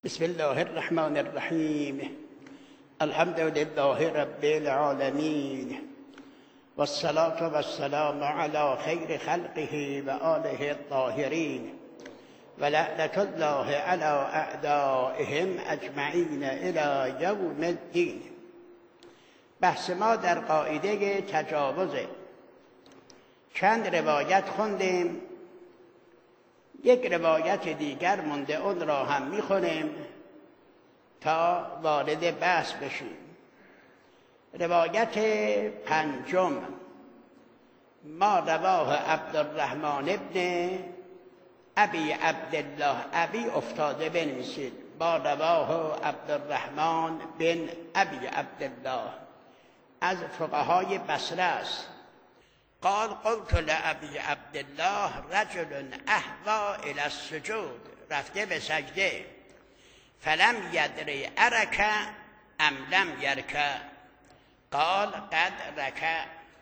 بسم الله الرحمن الرحیم. الحمد لله رب العالمین والصلاة والسلام على خیر خلقه و آله الطاهرین و لعنة الله على اعدائهم اجمعین الی یوم الدین. بحث ما در قاعده تجاوزه. چند روایت خوندیم، یک روایت دیگر مونده، اون را هم میخونیم تا وارد بحث بشیم. روایت پنجم: ما رواه عبدالرحمن ابن ابی عبدالله. ابی افتاده بنویسید. ما رواه عبدالرحمن بن ابی عبدالله، از فقهای بصره است. قال قلت لأبي عبد الله رجل اهوى الى السجود، رفته به سجده، فلم يدري اركع ام لم يركع، قال قد ركع.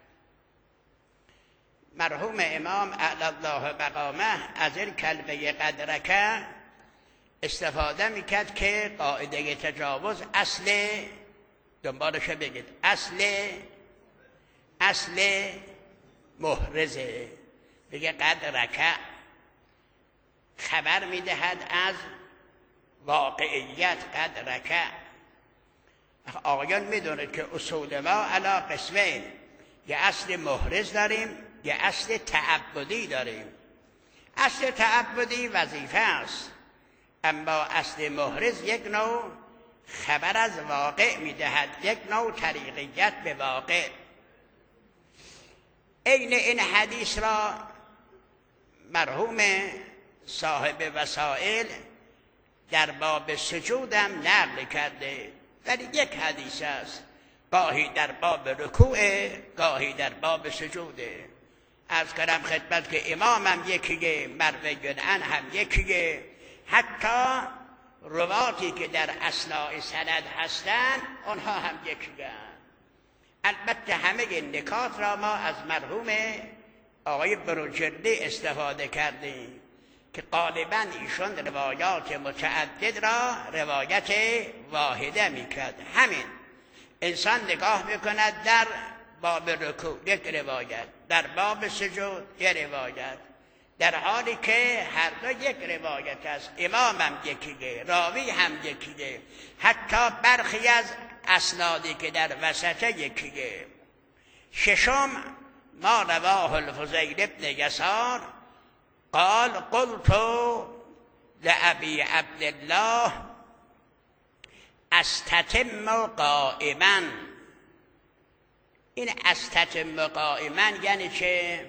مرحوم امام اعلی الله مقامه از این کلمه قد رکع استفاده میکرد که قاعده تجاوز اصل، دنبالش بگید، اصل محرزه. بگه قد رکع، خبر میدهد از واقعیت. قد رکع. آقایان میدونید که اصول ما علی قسمین، یه اصل محرز داریم، یه اصل تعبدی داریم. اصل تعبدی وظیفه است، اما اصل محرز یک نوع خبر از واقع میدهد، یک نوع طریقیت به واقع. عین این حدیث را مرحوم صاحب وسائل در باب سجودم نقل کرده، ولی یک حدیث است، گاهی در باب رکوع، گاهی در باب سجوده. عرض کردم خدمت که امامم یکیه، مروی عنه هم یکیه، حتی رواتی که در اثناء سند هستند آنها هم یکیه. البته همه نکات را ما از مرحوم آقای بروجردی استفاده کردیم که غالبا ایشون روایات متعدد را روایت واحده میکرد. همین انسان نگاه میکند در باب رکوع یک روایت، در باب سجود یک روایت، در حالی که هر دو یک روایت است، امامم یکیه، راوی هم یکیه، حتی برخی از اسنادی که در وسط یکیه. ششم: ما رواه الفضیل ابن یسار قال قلت لأبي عبد الله استتم قائما. این استتم قائما یعنی چه؟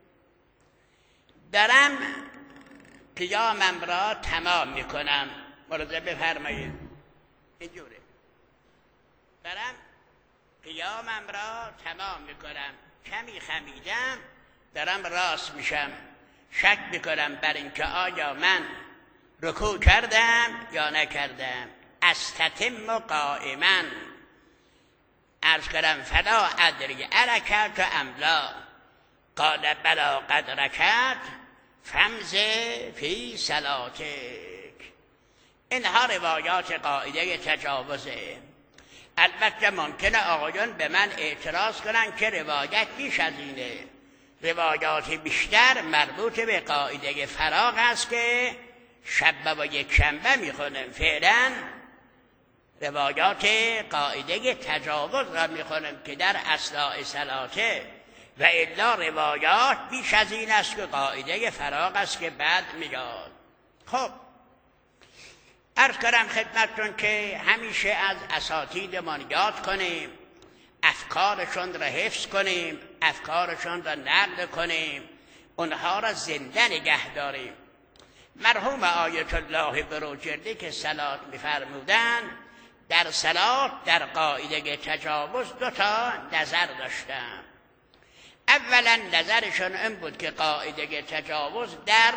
دارم قیامم را تمام میکنم. ملاحظه بفرمایید، اینجوره، دارم قیامم را تمام میکنم، کمی خمیدم، دارم راست میشم، شک میکنم بر اینکه آیا من رکوع کردم یا نکردم. استتم قائما. عرض کردم فلا ادری ارکعت ام لا، قال بلا قد رکعت فامض فی صلاتک. اینها روایات قاعده تجاوزه. البته ممکنه آقایان به من اعتراض کنن که روایت بیش از اینه، روایات بیشتر مربوط به قاعده فراغ است که شب و یک شنبه میخونم. فعلا روایات قاعده تجاوز را میخونم که در اثناء صلاته، و الا روایات بیش از این است که قاعده فراغ است که بعد میاد. خب عرض کردم خدمتتون که همیشه از اساتیدمان یاد کنیم، افکارشون را حفظ کنیم، افکارشون را نقل کنیم، اونها را زنده نگه داریم. مرحوم آیت الله بروجردی که صلات می‌فرمودن، در صلات در قاعده تجاوز دو تا نظر داشتن. اولا نظرشون این بود که قاعده تجاوز در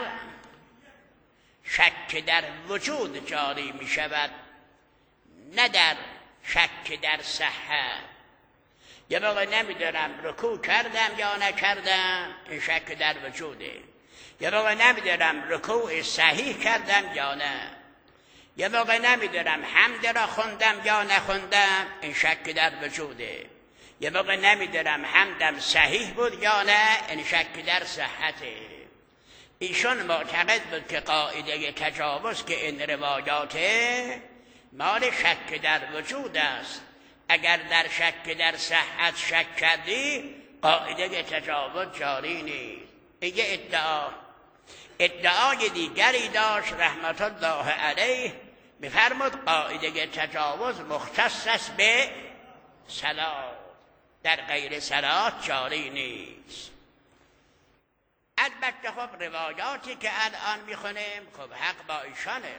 شک در وجود جاری می شود، نه در شک در صحت. یه موقع نمیدونم رکوع کردم یا نکردم، این شک در وجوده. یه موقع نمیدونم رکوع صحیح کردم یا نه. یه موقع نمیدونم حمد را خوندم یا نخوندم، این شک در وجوده. یه موقع نمیدونم حمدم صحیح بود یا نه، این شک در صحته. ایشون معتقد بود که قاعده تجاوز که این روایاته مال شک در وجود است. اگر در شک در صحت شک کردی، قاعده تجاوز جاری نیست. این یه ادعای دیگری داشت رحمت الله علیه، می‌فرمود قاعده تجاوز مختص است به صلات، در غیر صلات جاری نیست. البته خب روایاتی که الان میخونیم خب حق با ایشانه.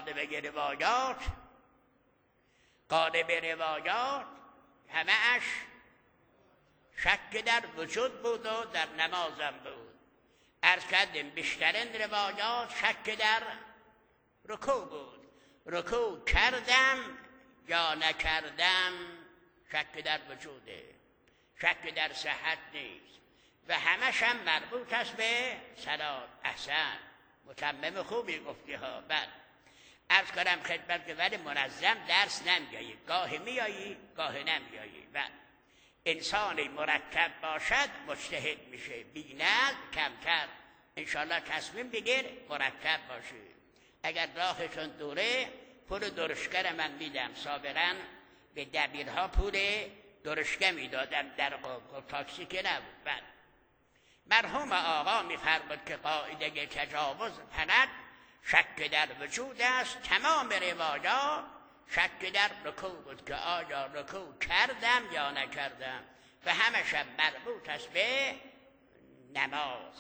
قالب روایات همه اش شک در وجود بود و در نمازم بود. عرض کردیم بیشترین روایات شک در رکوع بود. رکوع کردم یا نکردم، شک در وجوده، شک در صحت نیست و همش هم مربوط است به صلات. احسن، متمم خوبی گفتی ها. بعد عرض کنم خدمت که ولی منظم درس نمیایی، گاهی میایی گاهی نمیایی. و انسانی مرتب باشد مجتهد میشه، بی‌نظم کمتر. انشالله تصمیم بگیر مرتب باشی. اگر راهشون دوره، پول درشگر من میدم. سابقا به دبیرها پول درشگه میدادم در قوم، تاکسی که نبود. بعد مرحوم آقا میفرمود که قاعده تجاوز فقط شک در وجود است. تمام روایات شک در رکوع بود که آیا رکوع کردم یا نکردم و همش مربوط است به نماز.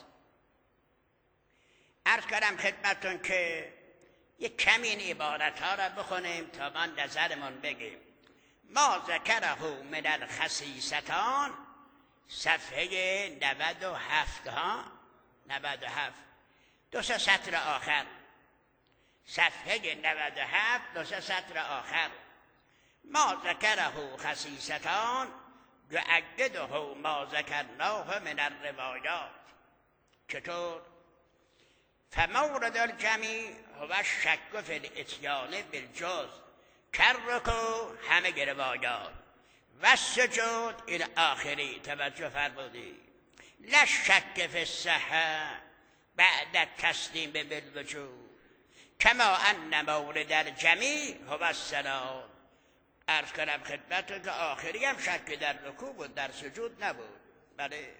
عرض کردم خدمتون که یک کمی این عبارت ها را بخونیم تا من نظرمون بگیم. ما ذکره من الخسیستان، صفحه 97 ها، 97 دو سه سطر آخر، صفحه 97 دو سه سطر آخر. ما ذکره خسیستان یعدده ما ذکرناه من الروایات. چطور؟ فمورد الجمیع هو الشک فی الاتیان بالجز کررکوع، همه روایات و سجود این آخری. توجه فرمودی؟ لا شک فی الصحة بعد التسلیم بالوجود کما ان مورد الجمیع هو الصلاة. عرض کنم خدمت که آخری هم شک در رکوع بود، در سجود نبود. بله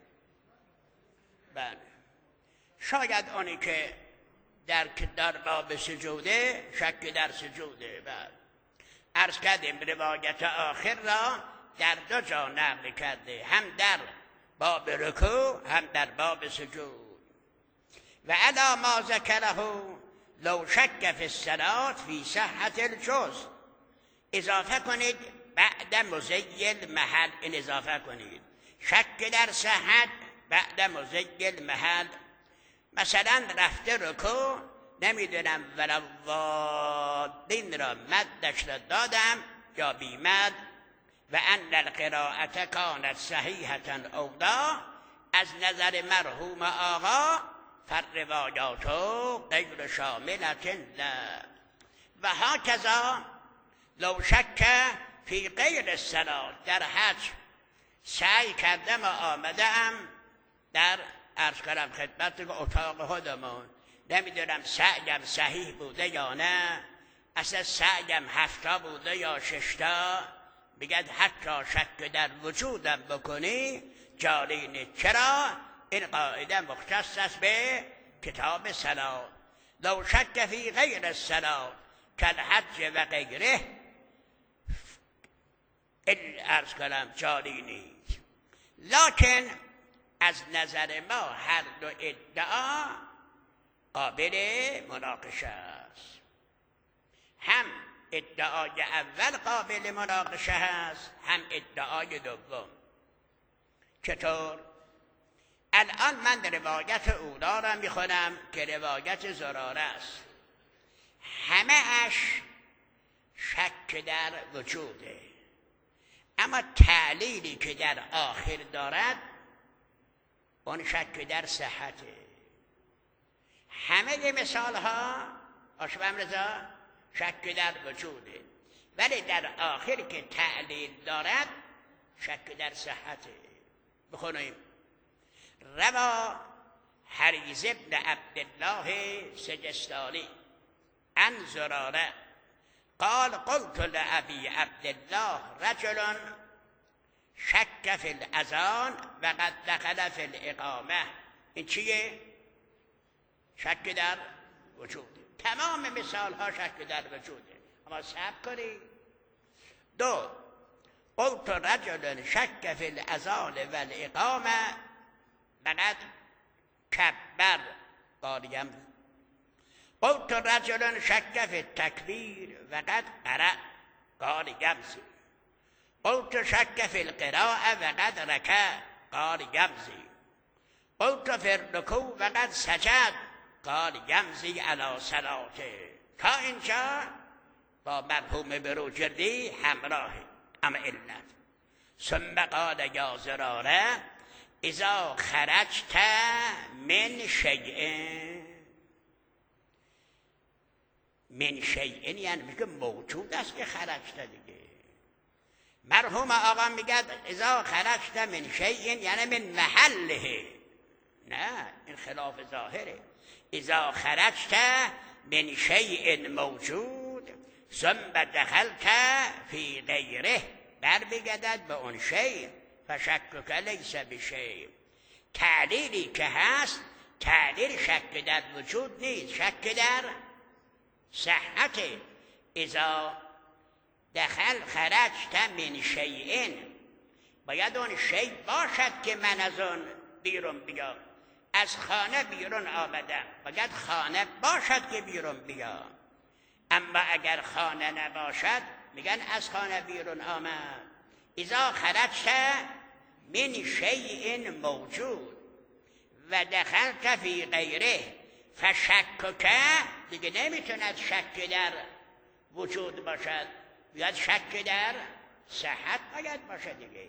شاید اونی که در باب سجوده شک در سجوده. بعد عرض کردیم روایت آخر را در دو جا نقل کرده، هم در باب رکوع هم در باب سجود. و علی ما ذکره لو شک فی الصلاة فی صحة الجز، اضافه کنید بعد مزی محل. این اضافه کنید شک در صحت بعد مزی محل. مثلا رفته رکوع، نمیدونم ولوالضالین را مدش را دادم یا بی مد و ان القراءة کانت صحیحة اولا، از نظر مرحوم آقا فالروایات غیر شاملة له. و هکذا لو شک فی غیر الصلاة، در حج سعی کردم و آمدم در عرض کنم خدمت که اتاق خودمون، نمیدونم سعیم صحیح بوده یا نه، اصلا سعیم 7 بوده یا 6، بگد حتی شک در وجودم بکنی جاری نیست. چرا؟ این قاعده مختص است به کتاب صلاة. لو شک فی غیر الصلاة کالحج و غیره، عرض کنم جاری نیست. لکن از نظر ما هر دو ادعا قابل مناقشه است. هم ادعای اول قابل مناقشه است، هم ادعای دوم. چطور؟ الان من روایت اولا را میخونم که روایت زراره است، همه اش شک در وجوده، اما تعلیلی که در آخر دارد اون شک در صحته. همه مثال ها آشبم رضا شک در وجوده، ولی در آخر که تعلیل دارد شک در صحته. بخونیم: روا حریز ابن عبدالله سجستانی عن زراره قال قلت لأبي عبدالله رجل شک فی الاذان و قد دخل فی الاقامه. این چیه؟ شک در وجوده. تمام مثال ها شک در وجوده، اما صبر کنی. دو، قلت رجل شک فی الاذان و الاقامه و قد کبر قال یمزی. قلت رجل شک فی التکبیر و قد قرأ قال یمزی. قلت شک فی القراءة و قد رکع قال یمزی. قلت فی الرکوع و قد سجد قال یمزی علی صلاته. تا اینجا با مرحوم بروجردی همراهی. اما علت ثم قال یا زراره اذا خرجت من شیء، من شیء یعنی میگه موجود است که خرجت دیگه. مرحوم آقا میگه اذا خرجت من شیء یعنی من محله. نه، این خلاف ظاهره. اذا خرجت من شیء موجود ثم دخلت فی غیره، برمیگردد به اون شیء فشکک لیس بشیء. تعلیلی که هست تعلیل شک در وجود نیست، شک در صحت. اذا دخل خرجت من شیء، باید اون شیء باشد که من از اون بیرون بیام. از خانه بیرون آمدم، باید خانه باشد که بیرون بیام. اما اگر خانه نباشد میگن از خانه بیرون آمد. اذا خرجت من شیء موجود و دخلت فی غیره فشکک، دیگه نمیتوند شک در وجود باشد، باید شک در صحت باید باشد دیگه.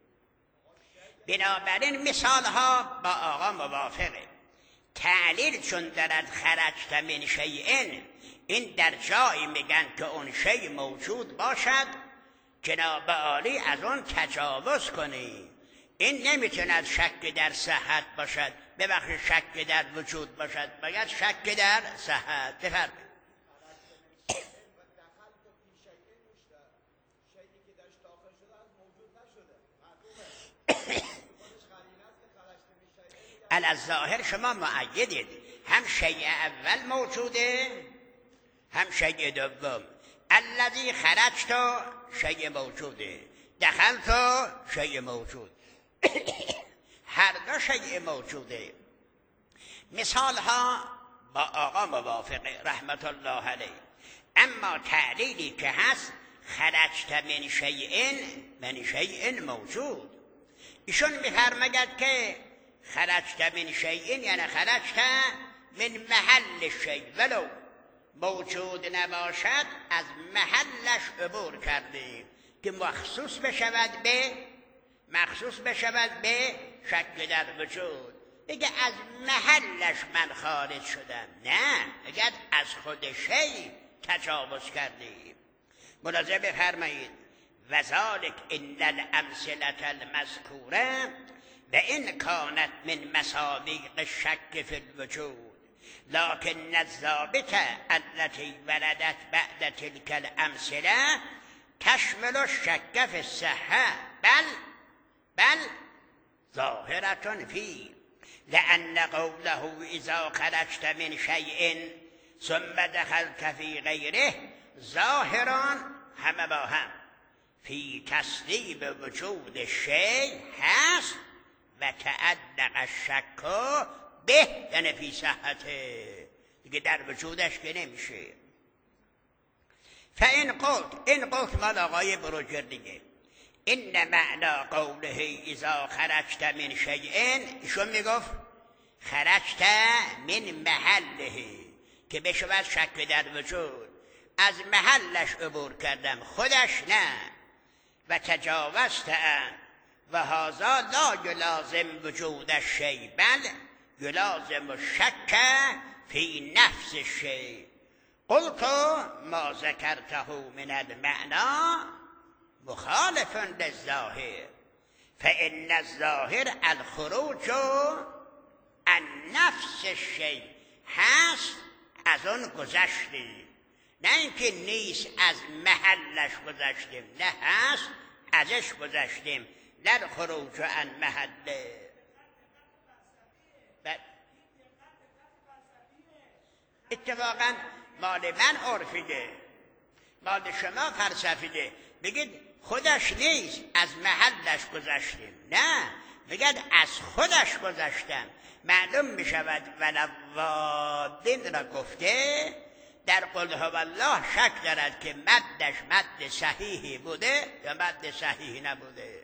بنابراین مثال ها با آقا موافقه. تعلیل چون دارد خرجت من شیء، این در جایی میگن که اون شیء موجود باشد، جناب عالی از اون تجاوز کنی. این نمیتوند شک در صحت باشد، ببخشید شک در وجود باشد، باید شک در صحت. بفرمایید. الظاهر شما مؤیدید، هم شیء اول موجوده هم شیء دوم. الذی خرجت شیء موجوده، دخلت شیء موجود، هر دو شیء موجوده. مثال ها با آقا موافقه رحمت الله علیه. اما تعلیلی که هست خرجت من شیء، من شیء موجود، ایشون میفرماید که خرجت من شیء یعنی خرجت من محل شیء، ولو موجود نباشد از محلش عبور کردیم که مخصوص بشود به شک در وجود. بگه از محلش من خارج شدم، نه، بگه از خود شیء تجاوز کردیم. ملاحظه بفرمایید: وذالک ان الامثله المذکوره و ان کانت من مصادیق الشک فی الوجود لكن الضابط التي وردت بعد تلك الامثله تشمل الشک فی الصحه بل ظاهرة فيه، لأن قوله إذا خرجت من شيء ثم دخلت في غيره ظاهرا همه با هم فی تسلیم وجود الشیء هست و تعلق الشک به یعنی فی صحته، دیگه در وجودش که نمیشه. فإن قلت مال آقای بروجردیه این معنی قوله اذا خرجت من شیء، ایشون میگفت خرجت من محله که بشود شک در وجود، از محلش عبور کردم، خودش نه. و تجاوزت و هذا لا یلازم وجود الشیء بل یلازم الشک فی نفس الشیء. قلت ما ذکرته من المعنى مخالف للظاهر فإن الظاهر الخروج عن نفس الشیء هست، از اون گذشتیم، نه اینکه نیست از محلش گذشتیم، نه هست ازش گذشتیم، در خروج عن محله. اتفاقا مال من عرفیه، مال شما فلسفیه. بگید خودش نیست، از محلش گذشتیم، نه بگید از خودش گذشتم. معلوم می شود ولوالدین را گفته در قل هو الله شک دارد که مدش مد صحیحی بوده یا مد صحیحی نبوده.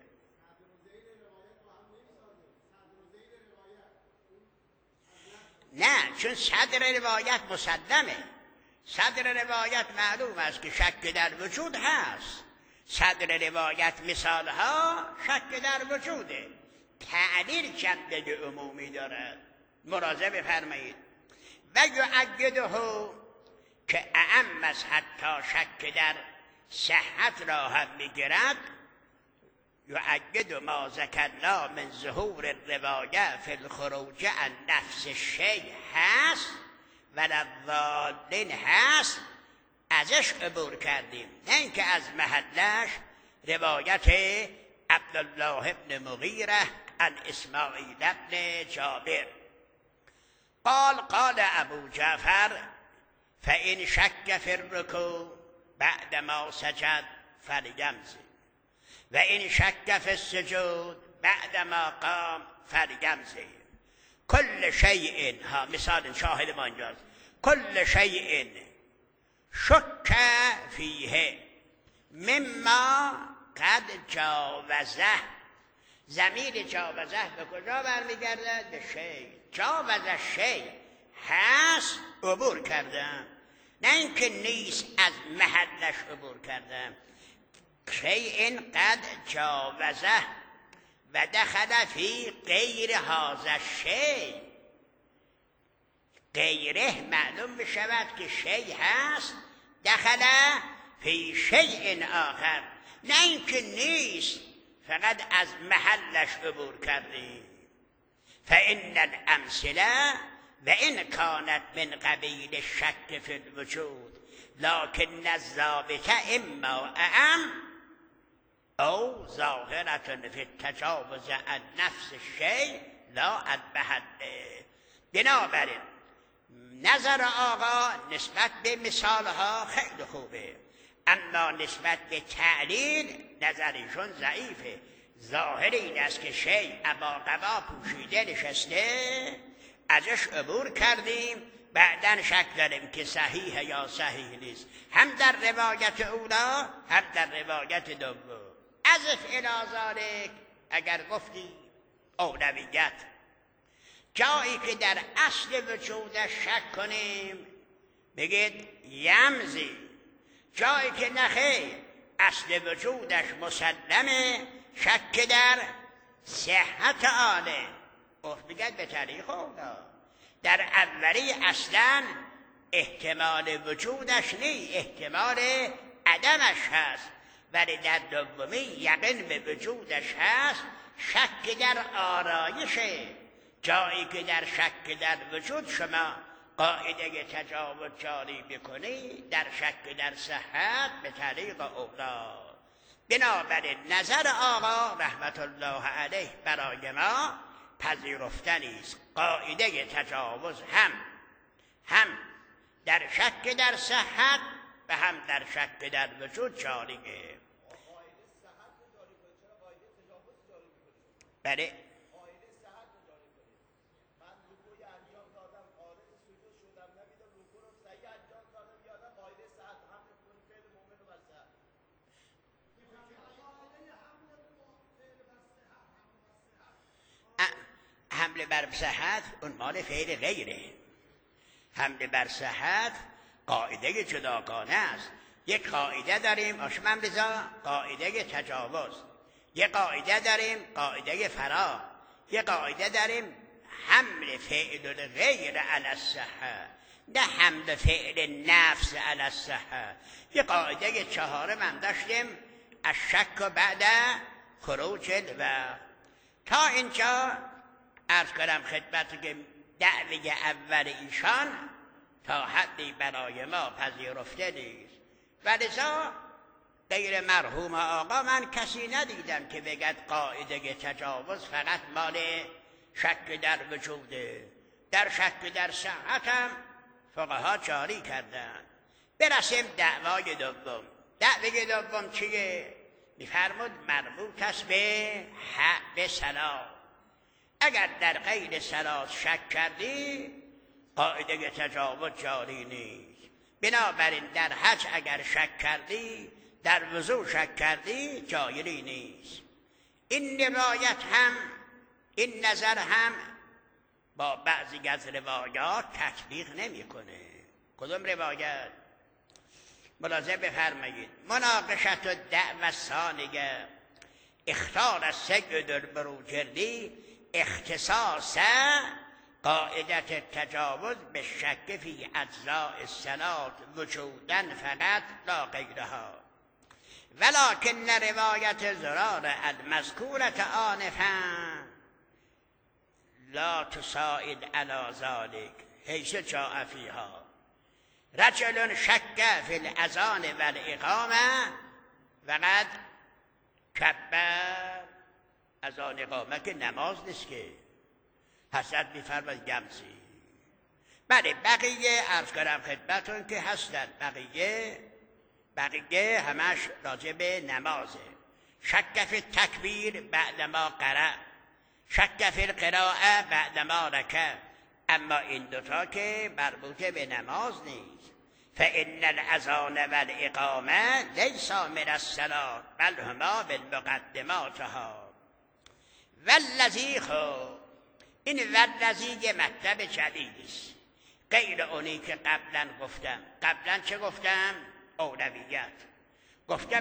نه، چون صدر روایت مسلمه، صدر روایت معلوم است که شک در وجود هست، صدر روایت مثالها شک در وجوده، تعلیل چندگی عمومی دارد. مراجعه بفرمایید. و یعیده که اعم از حتی شک در صحت را هم میگیرد، یعید ما ذکرنا من ظهور الروایه فی الخروج عن نفس الشیء هست و للضالین هست، ازش عبور کردیم، نه اینکه از محلش. روایت عبدالله ابن مغیره عن اسماعیل ابن جابر قال ابو جعفر فإن شک فی الرکوع بعد ما سجد فلیمضی و این شک فی السجود بعد ما قام فلیمضی. کل شیء، ها مثال شاهد ما اینجاست، کل شیء شک فیه مما قد جاوزه. ضمیر جاوزه به کجا برمیگردد؟ به شیء. جاوزه شیء هست، عبور کردم، نه اینکه نیست از محلش عبور کردم. شیء قد جاوزه و دخل فی غیر هذا الشیء. غیره معلوم بشود که شیء هست، دخل فی شیء آخر، نه اینکه نیست فقط از محلش عبور کردیم. فإن الامثله و ان كانت من قبیل الشک فی الوجود لكن الضابط اما اعم او ظاهرة فی التجاوز عن نفس الشیء لا المحله. بنابراین نظر آقا نسبت به مثالها خیلی خوبه، اما نسبت به تعلیل نظرشون ضعیفه. ظاهر این است که شیء ابا قبا پوشیده نشسته، ازش عبور کردیم، بعدن شک داریم که صحیح یا صحیح نیست، هم در روایت اولا هم در روایت دوم. ازف الی ذالک اگر گفتی اولویت، جایی که در اصل وجودش شک کنیم بگید یمضی، جایی که نخیر اصل وجودش مسلمه، شک در صحت آله بگید به طریق اولا. در اولی اصلا احتمال وجودش نی، احتمال عدمش هست، ولی در دومی یقین به وجودش هست، شک در آرایشه. جایی که در شک در وجود شما قاعده تجاوز جاری بکنی، در شک در صحت به طریق اولا. بنابراین نظر آقا رحمت الله علیه برای ما پذیرفتنی است. قاعده تجاوز هم در شک در صحت و هم در شک در وجود جاریه. بله حمله بر صحت اون مال فعل غیره. حمله بر صحت قاعده جداگانه است. یک قاعده داریم آشمن رضا، قاعده تجاوز، یک قاعده داریم قاعده فرا، یک قاعده داریم حمل فعل غیر علی الصحه. نه حمل فعل نفس علی الصحه. یه قاعده چهارم هم داشتیم، الشک بعد خروج الوقت. تا اینجا عرض کنم خدمت که دعوی اول ایشان تا حدی برای ما پذیرفته نیست، ولذا غیر مرحوم آقا من کسی ندیدم که بگد قاعده تجاوز فقط مال شک در وجوده. در شک در صحت هم فقها جاری کردن. برسیم دعوای دوم. دعوی دوم چیه؟ میفرمود مربوط است به صلاة. اگر در غیر صلاة شک کردی قاعده تجاوز جاری نیست. بنابراین در حج اگر شک کردی، در وضو شک کردی، جاری نیست. این روایت هم، این نظر هم با بعضی از روایات تطبیق نمیکنه. کدوم روایت؟ ملاحظه بفرمایید. مناقشت الدعوی الثانیه اختار السید البروجردی اختصاص قاعده تجاوز به شک فی اجزاء الصلاة وجودا فقط لا غیرها، ولکن روایت زرار المذکورة آنفا لا تساعد علی ذلك حیث جاء فیها رجل شک فی الاذان والاقامه وقد کبر. اذان اقامه که نماز نیست که، حضرت می‌فرماید گمزی. بله بقیه عرض کنم خدمتون که هستن، بقیه همش راجع به نمازه. شک فی التکبیر بعدما قرأ، شک فی القراءه بعدما رکع. اما این دوتا که مربوط به نماز نیست. فإن الأذان والإقامة ليس من الصلاة بل هما بالمقدماتها. والذی این والذی یه مطلب جدید است غیر اونی که قبلا گفتم. قبلا چه گفتم؟ اولویت. گفتم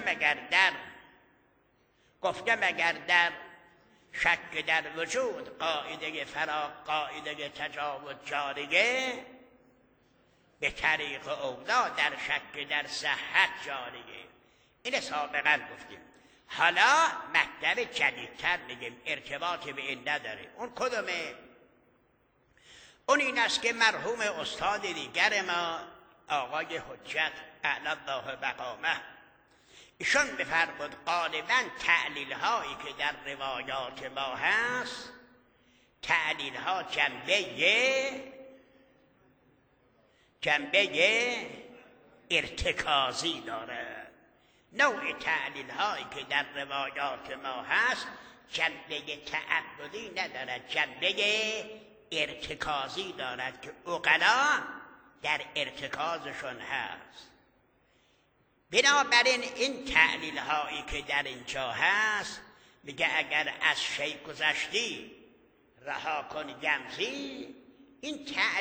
اگر در شک در وجود قاعده قاعده تجاوز جاریه، به طریق اولا در شک در صحت جاریه. این سابقا گفتیم. حالا مطلب جدیدتر میگیم، ارتباطی به این نداره. اون کدومه؟ اون این است که مرحوم استاد دیگر ما آقای حجت اعلی الله مقامه، ایشون بفرمود غالباً تعلیل هایی که در روایات ما هست، تعلیل ها جنبه ارتکازی داره. نوع تعلیل هایی که در روایات ما هست جنبه تعبدی ندارد، جنبه ارتکازی دارد که عقلا در ارتکازشون هست. بنابراین این تعلیل هایی که در اینجا هست میگه اگر از شی گذشتی رها کن گمزی. این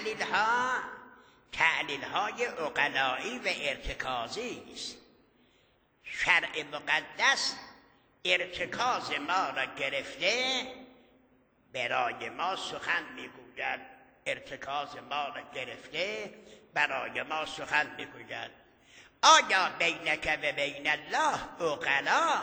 تعلیل های عقلایی و ارتکازی است. شرع مقدس ارتکاز ما را گرفته برای ما سخن میگوید. ارتکاز ما را گرفته برای ما سخن میگوید. آیا بینک و بین الله عقلا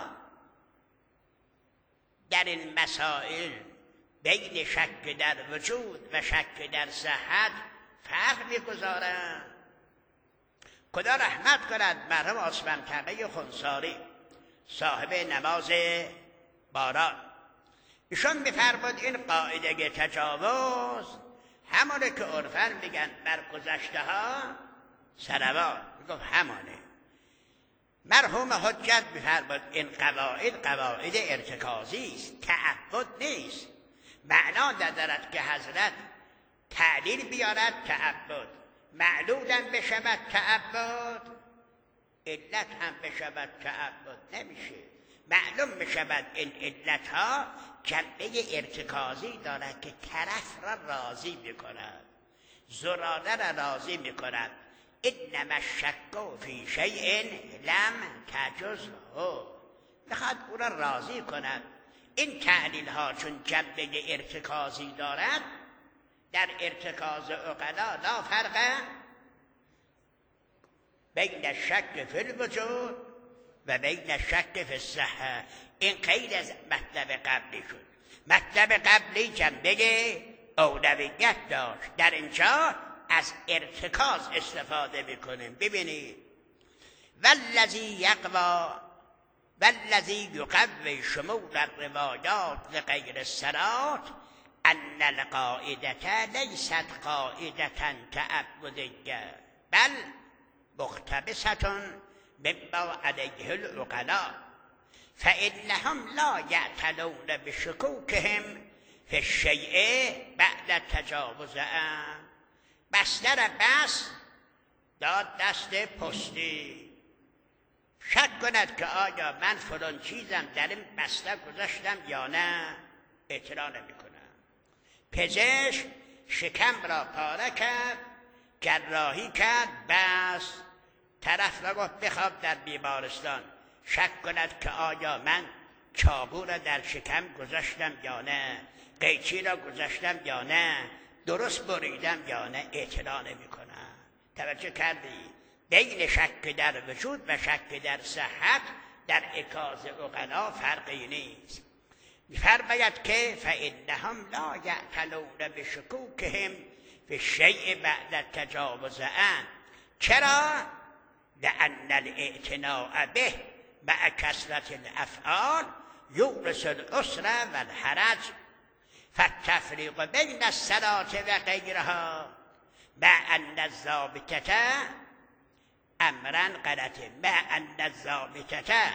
در این مسائل بین شک در وجود و شک در صحت فرق میگذارند؟ خدا رحمت کند مرحوم عثمان تقی خنساری صاحب نماز باران، ایشون میفرمود این قاعده تجاوز همونه که عرفاً میگن بر گذشته ها صلوات، میگفت همانه. مرحوم حجت میفرمود این قواعد ارتکازی است، تعبد نیست. معنا ندارد که حضرت تعلیل بیارد تعبد، معلولم بشود تعبد، علت هم بشود تعبد نمیشه. معلوم بشود این علت ها جنبه ارتکازی دارد که طرف را راضی میکند، زراده را راضی میکند. انما الشک فی شیء لم تجزه، میخواد او را راضی کند. این تعلیل ها چون جنبه ارتکازی دارد، در ارتکاز عقلا لا فرق بین الشک فی الوجود و بین الشک فی الصحه. این غیر از مطلب قبلی شد. مطلب قبلی جنبه اولویت داشت، در اینجا از ارتکاز استفاده میکنیم. ببینید والذی یقوی والذی یقوی شمول الروایات لغیر الصلاة ان القاعدة لیست قاعدة تعبدیة بل مقتبسة مما علیه العقلاء فانهم لا یعتنون بشکوکهم فی الشیء بعد تجاوز عنه. بستر بس داد دست پستی، شک کند که آیا من فلان چیزم در این بستر گذاشتم یا نه، اعتنا نمی کنم. پزشک شکم را پاره کرد، جراحی کرد، بس طرف را گفت بخواب در بیمارستان، شک کند که آیا من چاقو را در شکم گذاشتم یا نه، قیچی را گذاشتم یا نه، درست بریدم یا نه، اعتنا نمی کنم. توجه کردی؟ بین شک در وجود و شک در صحت در عکاز عقلا فرقی نیست. می‌فرماید که فإنهم لا یعتنون بشکوکهم فی الشیء بعد تجاوز عنه. چرا؟ لأن الاعتناء به مع کثرة الافعال یورث العسر والحرج فالتفریق بین الصلاة و غیرها مع ان الضابطة امرا غلطه مع ان الضابطة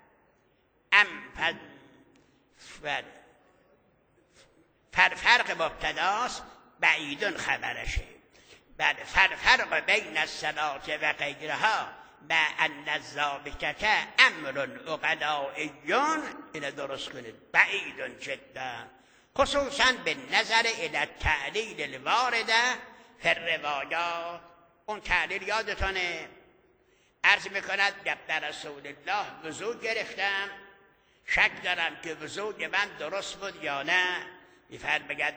فرق مبتداست بعید خبرشه. بعد فرق بین الصلاة و غیرها مع ان الضابطة امر عقلائي، اینو درست کنید، بعید جدا، خصوصا به نظر الى التعلیل الوارده فی الروایات. اون تعلیل یادتانه عرض میکند در رسول الله وضو گرفتم، شک دارم که وضوی من درست بود یا نه، میفرماید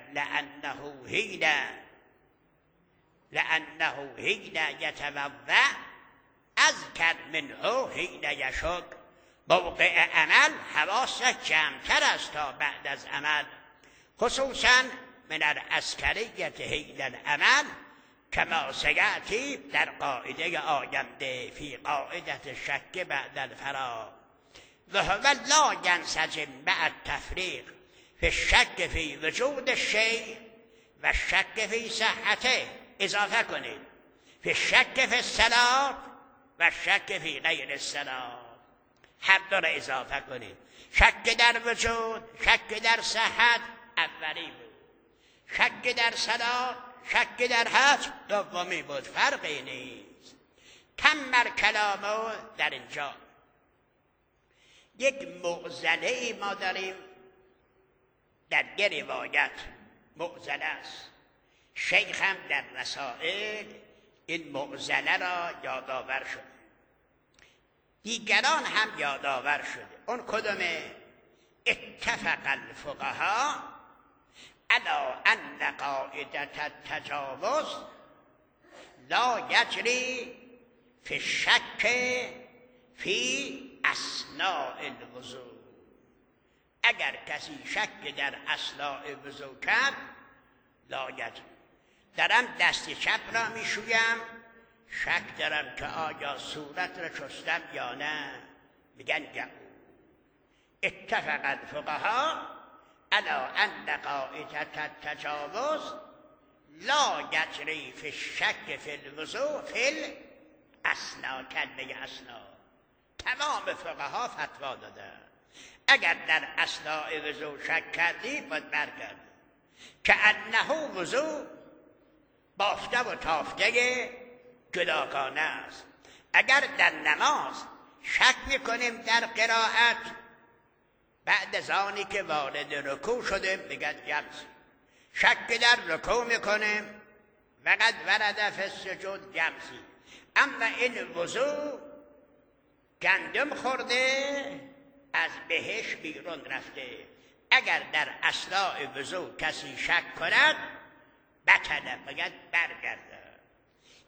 لأنه حین یتوضأ اذکر منه حین یشک. موقع عمل حواسش جمعتر است تا بعد از عمل، خصوصا من العسکریت حین العمل کما سیأتی در قاعده آینده فی قاعدة شک بعد الفراغ. و هو لا ینسجم مع التفریق فی الشک فی وجود الشیء و الشک فی صحته. اضافه کنید فی الشک فی الصلاة و الشک فی غیر الصلاة، هر دو را اضافه کنید. شک در وجود، شک در صحت اولی بود، شک در صلاة، شک در حج دومی بود، فرقی نیست. تمر کلامو در اینجا یک معضله ای ما داریم در یه روایت، معضله است. شیخ هم در رسائل این معضله را یادآور شده، دیگران هم یادآور شده. اون کدومه؟ اتفق الفقهاء علی ان قاعدة التجاوز لا یجری فی الشک فی اثناء الوضوء. اگر کسی شک در اثناء وضوء کرد لا یجری. دارم دست چپ را میشویم، شک دارم که آیا صورت را شستم یا نه، میگن گم. اتفق الفقهاء علی ان قاعدة التجاوز لا یجری فی الشک فی الوضوء فی الاثناء. کلمه اثناء تمام فقها فتوا دادن اگر در اثناء وضوء شک کردی باید برگردی، که انه وضوء بافته و تافته جداگانه است. اگر در نماز شک میکنیم در قرائت، بعد از آنی که وارد رکوع شدیم میگن یمسی. شک در رکوع میکنیم وقد ورد فی السجود یمسی. اما این وضوء گندم خورده از بهش بیرون رفته، اگر در اثناء وضوء کسی شک کند بطله، باید برگرده.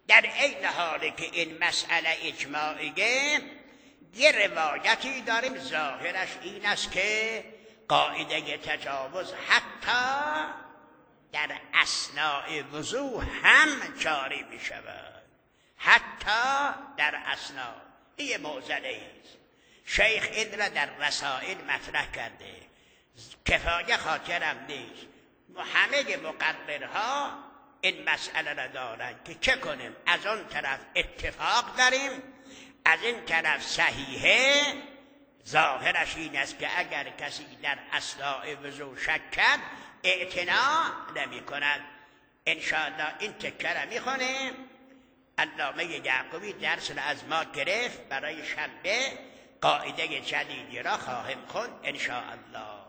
در این حالی که این مسئله اجماعیه، یه روایتی داریم ظاهرش این است که قاعده تجاوز حتی در اثناء وضو هم جاری می شود، حتی در اثناء. این موزله است. شیخ این را در رسائل مطرح کرده، کفایه خاطرم نیست. همه مقررها این مسئله را دارند که چه کنیم. از اون طرف اتفاق داریم، از این طرف صحیحه. ظاهرش این است که اگر کسی در اثناء وضو شک کرد اعتنا نمی کند. انشاءالله این تکه را می خونیم. علامه یعقوبی درس را از ما گرفت، برای شنبه قاعده جدیدی را خواهیم خوند انشاءالله.